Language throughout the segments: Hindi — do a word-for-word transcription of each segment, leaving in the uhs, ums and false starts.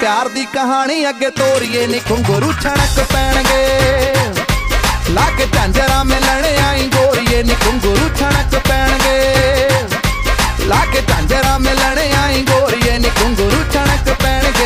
प्यार दी कहानी अगे तोरिए नी घुंघरू छणक पैणगे लाके झांजरा मिलने आई गोरिए नी घुंघरू छणक पैणगे लाके झांजरा मिलने आई गोरिए नी घुंघरू छणक पैणगे।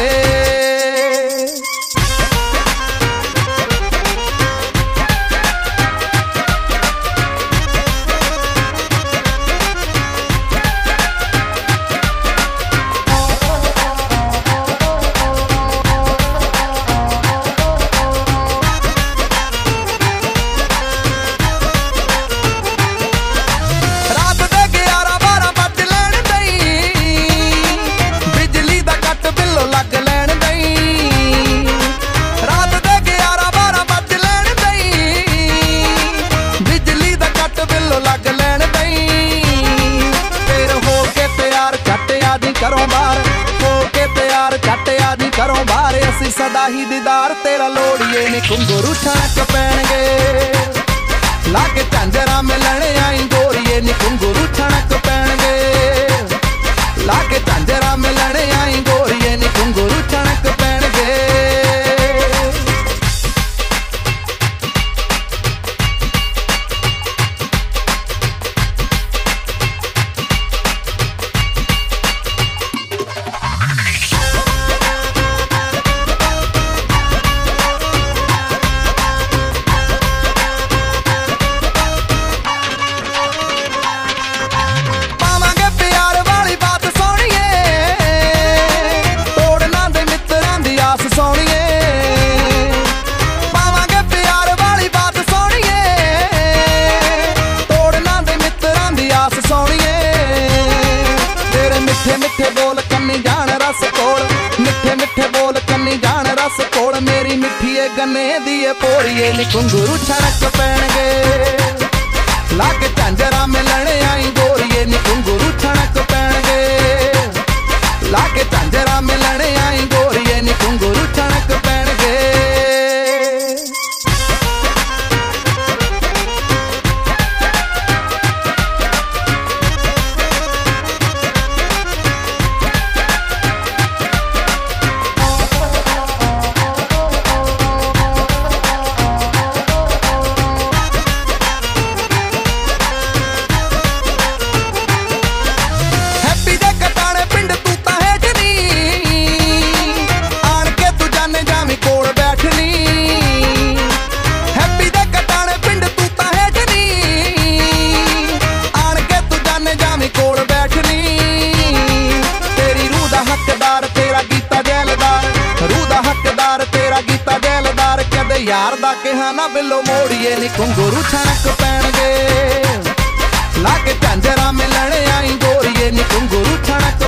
घरों बाहर असी सदा ही दीदार तेरा लोड़िए नी घुंघरू छणक पैणगे लाके झांजरा मिलने आई गोरिए नी घुंघरू छणक पैणगे लाके झांजरा मिलने आई गोरिए नी घुंघरू छणक पैणगे। मिठे बोल कन्नी जान रस कोल मिठे मिठे बोल कन्नी जान रस कोल मेरी मिठिए गन्ने दिए पोरिए नी घुंघरू छणक पैणगे लाके झांजरा मिलने आई गोरिए नी घुंघरू छणक पैणगे लाके झांजरा मिलने आई गोरिए नी घुंघरू छणक पैणगे। यार दा कहा ना बिलो मोड़िए नी घुंघरू छणक पैणगे लाके झांजरा मिलने आई गोरिए नी घुंघरू छणक